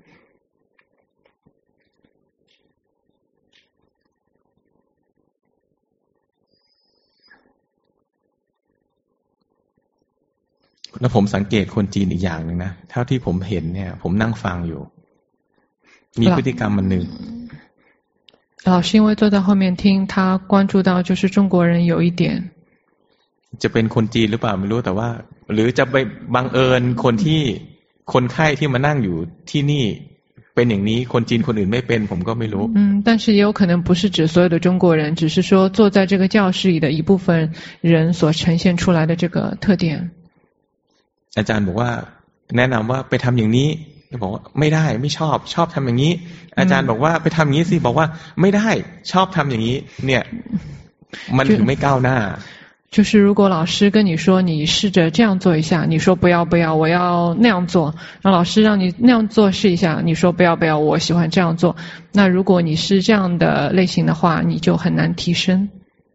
แล้วผมสังเกตคนจีนอีกอย่างนึงนะเท่าที่ผมเห็นเนี่ยผมนั่งฟังอยู่มีพฤติกรรมมันหนึ่ง老师因为坐在后面听他关注到就是中国人有一点จะเป็นคนจีนหรือเปล่าไม่รู้แต่ว่าหรือจะไปบังเอิญคนที่คนไข้ที่มานั่งอยู่ที่นี่เป็นอย่างนี้คนจีนคนอื่นไม่เป็นผมก็ไม่รู้但是也有可能不是指所有的中国人只是说坐在这个教室里的一部分人所呈现出来的这个特点อาจารย์บอกว่าแนะนำว่าไปทำอย่างนี้บอกว่าไม่ได้ไม่ชอบทำอย่างนี้อาจารย์บอกว่าไปทำอย่างนี้สิบอกว่าไม่ได้ชอบทำอย่างนี้เนี่ยมันถึงไม่ก้าวหน้า就是如果老师跟你说你试着这样做一下你说不要我要那样做然后老师让你那样做试一下你说不要我喜欢这样做那如果你是这样的类型的话你就很难提升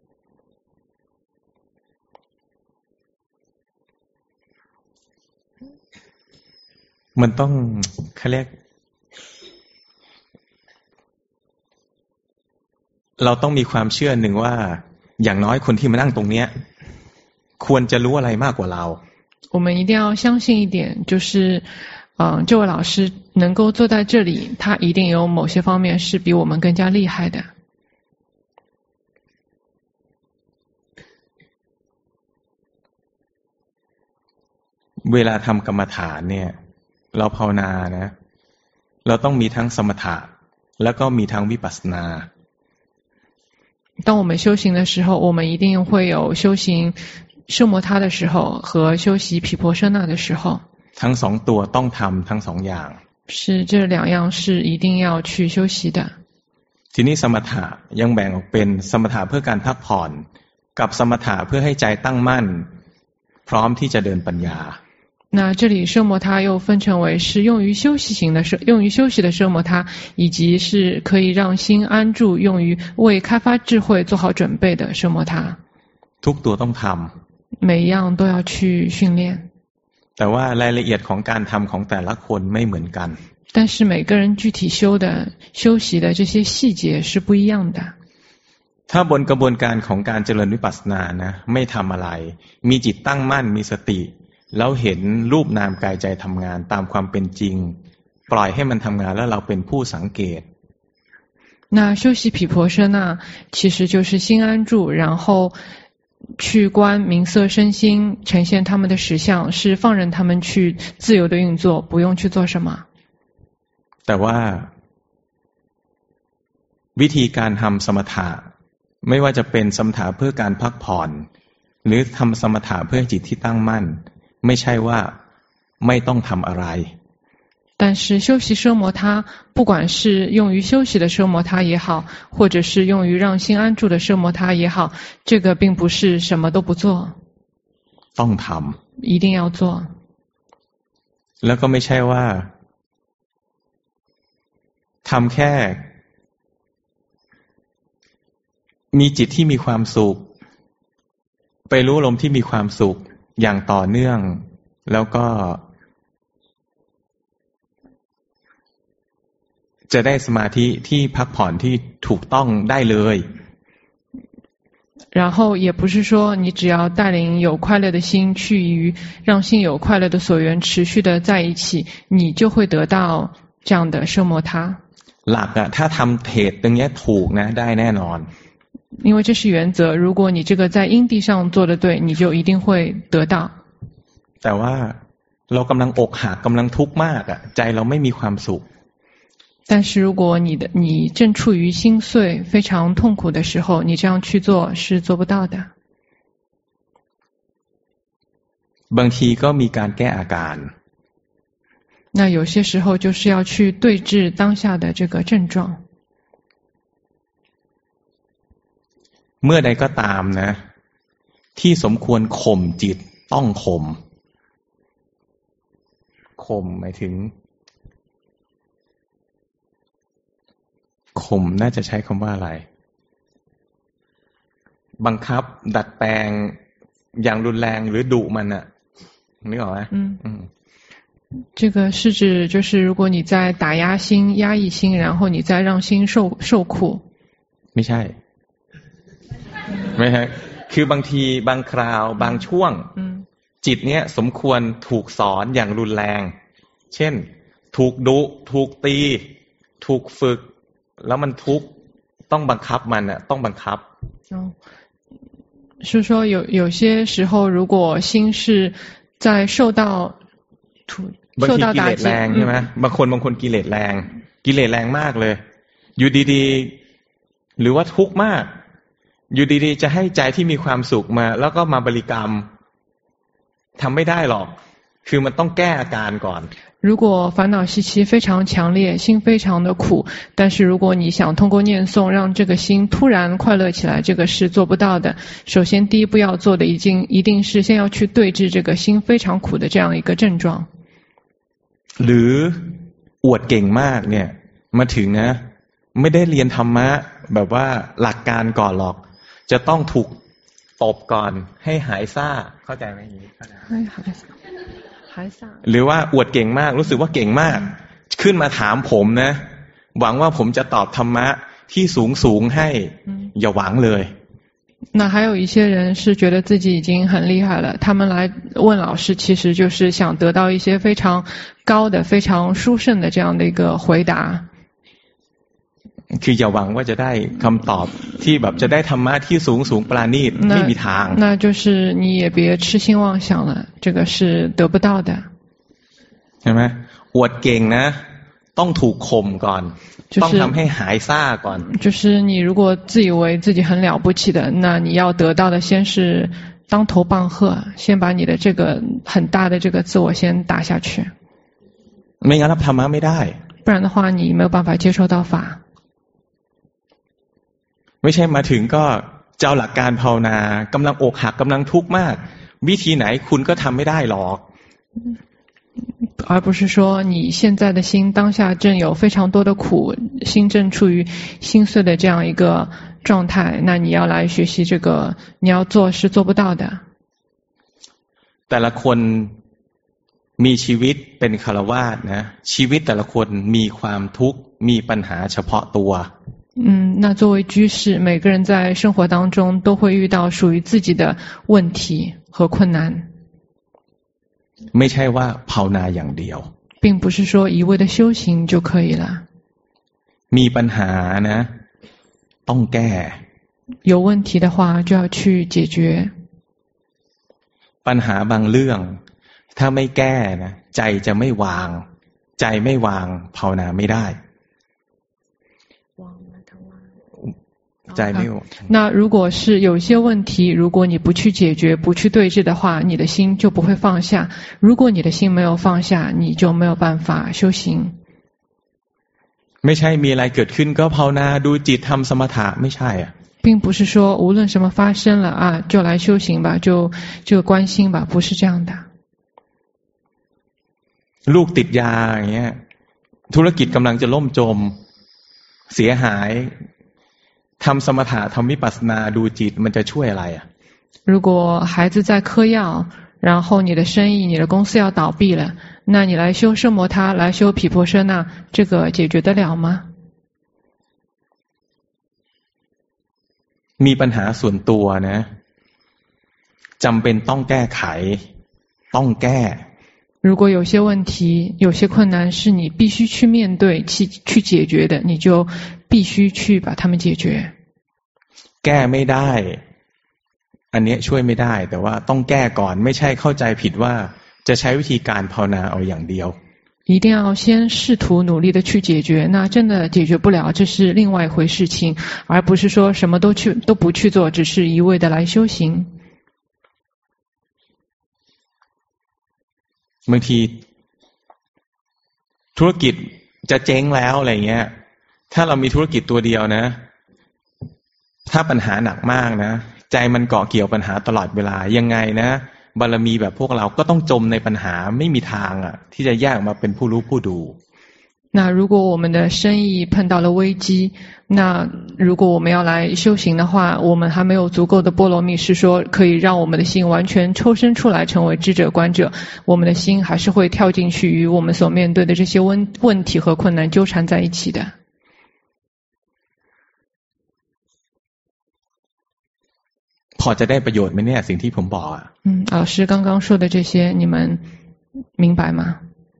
มันต้องเขาเรียกเราต้องมีความเชื่อหนึ่งว่าอย่างน้อยคนที่มานั่งตรงเนี้ยควรจะรู้อะไรมากกว่าเรา我们一定要相信一点就是这位老师能够坐在这里他一定有某些方面是比我们更加厉害的เวลาทำกรรมฐานเนี่ยเราภาวนานะเราต้องมีทั้งสมถะแล้วก็มีทั้งวิปัสสนา当我们修行的时候我们一定会有修行奢摩他的时候和修习毗婆舍那的时候ทั้งสองตัวต้องทำทั้งสองอย่าง是这两样是一定要去休息的。 ทีนี้สมถะยังแบ่งออกเป็นสมถะเพื่อการพักผ่อนกับสมถะเพื่อให้ใจตั้งมั่นพร้อมที่จะเดินปัญญา那这里奢摩他又分成为是用于休息型的用于休息的奢摩他，以及是可以让心安住，用于为开发智慧做好准备的奢摩他。 ทุกตัวต้องทำ每一样都要去训练。 แต่ว่ารายละเอียดของการทำของแต่ละคนไม่เหมือนกัน但是每个人具体休息的这些细节是不一样的。 ถ้าบนกระบวนการของการเจริญวิปัสสนานะไม่ทำอะไรมีจิตตั้งมั่นมีสติแล้วเห็นรูปนามกายใจทำงานตามความเป็นจริงปล่อยให้มันทำงานแล้วเราเป็นผู้สังเกต那休息毗婆舍那其实就是心安住，然后去观名色身心，呈现他们的实相，是放任他们去自由的运作，不用去做什么。 แต่ว่าวิธีการทำสมถะไม่ว่าจะเป็นสมถะเพื่อการพักผ่อนหรือทำสมถะเพื่อจิตที่ตั้งมั่นไม่ใช่ว่าไม่ต้องทำอะไร但是休息奢摩他不管是用于休息的奢摩他也好，或者是用于让心安住的奢摩他也好，这个并不是什么都不做， ต้องทำ一定要做。 แล้วก็ไม่ใช่ว่าทำแค่มีจิตที่มีความสุขไปรู้ลมที่มีความสุขอย่างต่อเนื่องแล้วก็จะได้สมาธิที่พักผ่อนที่ถูกต้องได้เลย然后也不是说你只要带领有快乐的心去于让心有快乐的所缘持续的在一起，你就会得到这样的奢摩他。 หลักอะถ้าทำเทรดตรงนี้ถูกนะได้แน่นอน因为这是原则，如果你这个在因地上做得对，你就一定会得到。 แต่ว่าเรากำลังอกหักกำลังทุกข์มากอะใจเราไม่มีความสุข但是如果你正处于心碎非常痛苦的时候，你这样去做是做不到的。 บางทีก็มีการแก้อาการ那有些时候就是要去对治当下的这个症状。 เมื่อใดก็ตามนะที่สมควรข่มจิตต้องข่มหมายถึงข่มน่าจะใช้คำว่าอะไรบังคับดัดแปลงอย่างรุนแรงหรือดุมันอะนึกออกไหม这个是指就是如果你在打压心压抑心然后你再让心受苦ไม่ใช่คือบางทีบางคราวบางช่วงจิตเนี้ยสมควรถูกสอนอย่างรุนแรงเช่นถูกดุถูกตีถูกฝึกแล้วมันทุกข์ต้องบังคับมันน่ะต้องบังคับ是说有些时候如果心是在受到กิเลสแรงใช่ไหมบางคนกิเลสแรงมากเลยอยู่ดีๆหรือว่าทุกข์มากอยู่ดีๆจะให้ใจที่มีความสุขมาแล้วก็มาบริกรรมทำไม่ได้หรอกคือมันต้องแก้อาการก่อน如果烦恼习气非常强烈，心非常的苦，但是如果你想通过念诵让这个心突然快乐起来，这个是做不到的。首先第一步要做的一定是先要去对治这个心非常苦的这样一个症状。 หรืออวดเก่งมากเนี่ยมาถึงนะไม่ได้เรียนธรรมะแบบว่าหลักการก่อนหรอกจะต้องถูกตบก่อนให้หายซ่าเข้าใจไหมอย่างนี้ให้หายซ่าหรือว่าอวดเก่งมากรู้สึกว่าเก่งมากขึ้นมาถามผมนะหวังว่าผมจะตอบธรรมะที่สูงให้อย่าหวังเลย那还有一些人是觉得自己已经很厉害了，他们来问老师其实就是想得到一些非常高的非常殊胜的这样的一个回答คืออย่าหวังว่าจะได้คำตอบที่แบบจะได้ธรรมะที่สูงปราณีตไม่มีทาง那就是你也别痴心妄想了，这个是得不到的ใช่ไหมอวดเก่งนะต้องถูกข่มก่อนต้องทำให้หายซ่าก่อน就是你如果自以为自己很了不起的，那你要得到的先是当头棒喝，先把你的这个很大的这个自我先打下去ไม่งั้นธรรมะไม่ได้不然的话你没有办法接受到法ไม่ใช่มาถึงก็เจ้าหลักการภาวนากำลังอกหักกำลังทุกข์มากวิธีไหนคุณก็ทำไม่ได้หรอก而不是说你现在的心当下正有非常多的苦，心正处于心碎的这样一个状态，那你要来学习这个，你要做是做不到的。 แต่ละคนมีชีวิตเป็นฆราวาสนะชีวิตแต่ละคนมีความทุกข์มีปัญหาเฉพาะตัว那作为居士，每个人在生活当中都会遇到属于自己的问题和困难。 ไม่ใช่ว่าภาวนาอย่างเดียว并不是说一味的修行就可以了มีปัญหานะต้องแก้有问题的话就要去解决ปัญหาบางเรื่องถ้าไม่แก้นะใจจะไม่วางใจไม่วางภาวนาไม่ได้那如果是有些问题如果你不去解决不去对峙的话你的心就不会放下如果你的心没有放下你就没有办法修行ไม่ใช่มีอะไรเกิดขึ้นก็ภาวนาดูจิตทำสมถะไม่ใช่อ่ะ并不是说无论什么发生了啊就来修行吧就观心吧不是这样的ลูกติดยาอย่างเงี้ยธุรกิจกำลังจะล่มจมเสียหายทำสมถะทำวิปัสสนาดูจิตมันจะช่วยอะไรอ่ะ如果孩子在嗑药然后你的生意你的公司要倒闭了那你来修奢摩他来修毗婆舍那这个解决得了吗มีปัญหาส่วนตัวนะจำเป็นต้องแก้ไขต้องแก้如果有些问题有些困难是你必须去面对去解决的你就必须去把它们解决แก้ไม่ได้อันนี้ช่วยไม่ได้แต่ว่าต้องแก้ก่อนไม่ใช่เข้าใจผิดว่าจะใช้วิธีการภาวนาเอาอย่างเดียว一定要先试图努力的去解决那真的解决不了这是另外一回事情而不是说什么都不去做只是一味的来修行บางทีธุรกิจจะเจ๊งแล้วอะไรเงี้ยถ้าเรามีธุรกิจตัวเดียวนะถ้าปัญหาหนักมากนะใจมันเกาะเกี่ยวปัญหาตลอดเวลายังไงนะบารมีแบบพวกเราก็ต้องจมในปัญหาไม่มีทางอ่ะที่จะแยกออกมาเป็นผู้รู้ผู้ดู那如果我们的生意碰到了危机那如果我们要来修行的话我们还没有足够的波罗蜜是说可以让我们的心完全抽身出来成为智者观者我们的心还是会跳进去与我们所面对的这些问题和困难纠缠在一起的พอจะได้ประโยชน์ไหมเนี่ยสิ่งที่ผมบอกอ่ะ老师刚刚说的这些你们明白吗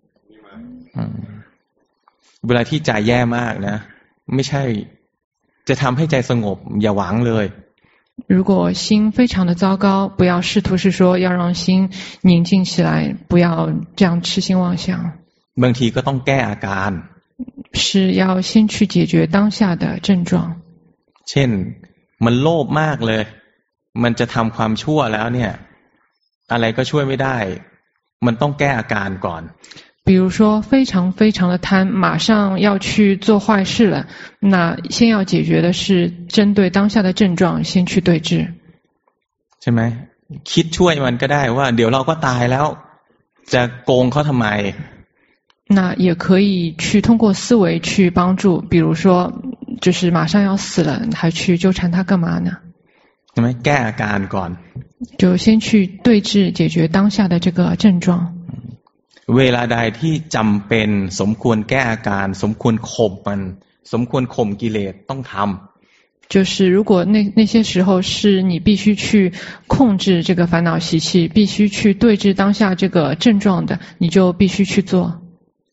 เวลาที่ใจแย่มากนะไม่ใช่จะทำให้ใจสงบอย่าหวังเลย如果心非常的糟糕不要试图是说要让心宁静起来不要这样痴心妄想บางทีก็ต้องแก้อาการ是要先去解决当下的症状เช่นมันโลภมากเลยมันจะทำความชั่วแล้วเนี่ยอะไรก็ช่วยไม่ได้มันต้องแก้อาการก่อน比如说非常非常的贪马上要去做坏事了那先要解决的是针对当下的症状先去对治ใช่ไหมคิดช่วยมันก็ได้ว่าเดี๋ยวเราก็ตายแล้วจะโกงเขาทำไม那也可以去通过思维去帮助比如说就是马上要死了还去纠缠他干嘛呢ใช่ไหมแก้อาการก่อน就先去对治解决当下的这个症状เวลาใดที่จำเป็นสมควรแก้อาการสมควรข่มมันสมควรข่มกิเลสต้องทำ就是如果那些时候是你必须去控制这个烦恼习气必须去对治当下这个症状的你就必须去做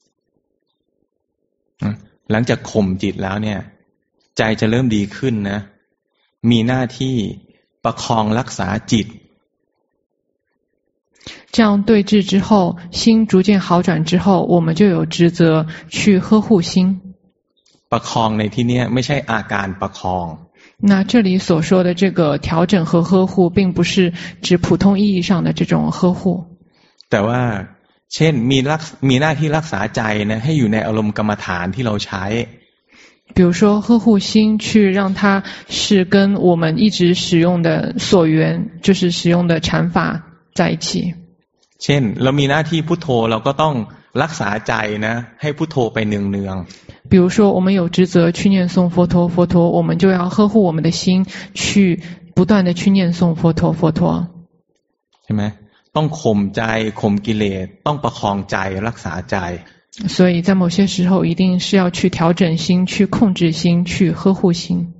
หลังจากข่มจิตแล้วเนี่ยใจจะเริ่มดีขึ้นนะมีหน้าที่ประคองรักษาจิต这样对治之后心逐渐好转之后我们就有职责去呵护心ประคองในที่นี้ไม่ใช่อาการประคอง那这里所说的这个调整和呵护并不是指普通意义上的这种呵护แต่ว่าเช่นมีหน้าที่รักษาใจนะให้อยู่ในอารมณ์กรรมฐานที่เราใช้比如说呵护心去让它是跟我们一直使用的所缘就是使用的禅法在一起เช่นเรามีหน้าที่พุทโธเราก็ต้องรักษาใจนะให้พุทโธไปเนือง比如说我们有职责去念诵佛陀佛陀我们就要呵护我们的心去不断的去念诵佛陀佛陀ใช่ไหมต้องข่มใจข่มกิเลสต้องประคองใจรักษาใจ所以在某些时候一定是要去调整心去控制心去呵护心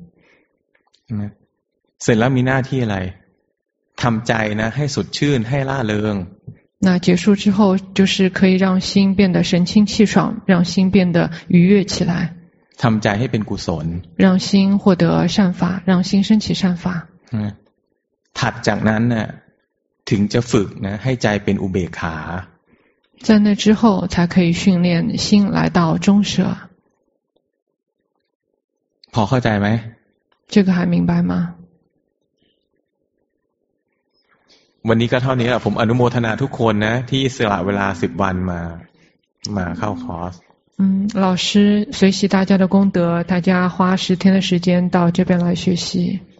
เสร็จแล้วมีหน้าที่อะไรทำใจนะให้สดชื่นให้ร่าเริง那结束之后就是可以让心变得神清气爽让心变得愉悦起来ทำใจให้เป็นกุศล让心获得善法让心升起善法ถัดจากนั้นน่ะถึงจะฝึกนะให้ใจเป็นอุเบกขา在那之后才可以训练心来到中舍พอเข้าใจไหม这个还明白吗วันนี้ก็เท่านี้แหละผมอนุโมทนาทุกคนนะที่สละเวลา10วันมาเข้าคอร์ส老师随喜大家的功德大家花10天的时间到这边来学习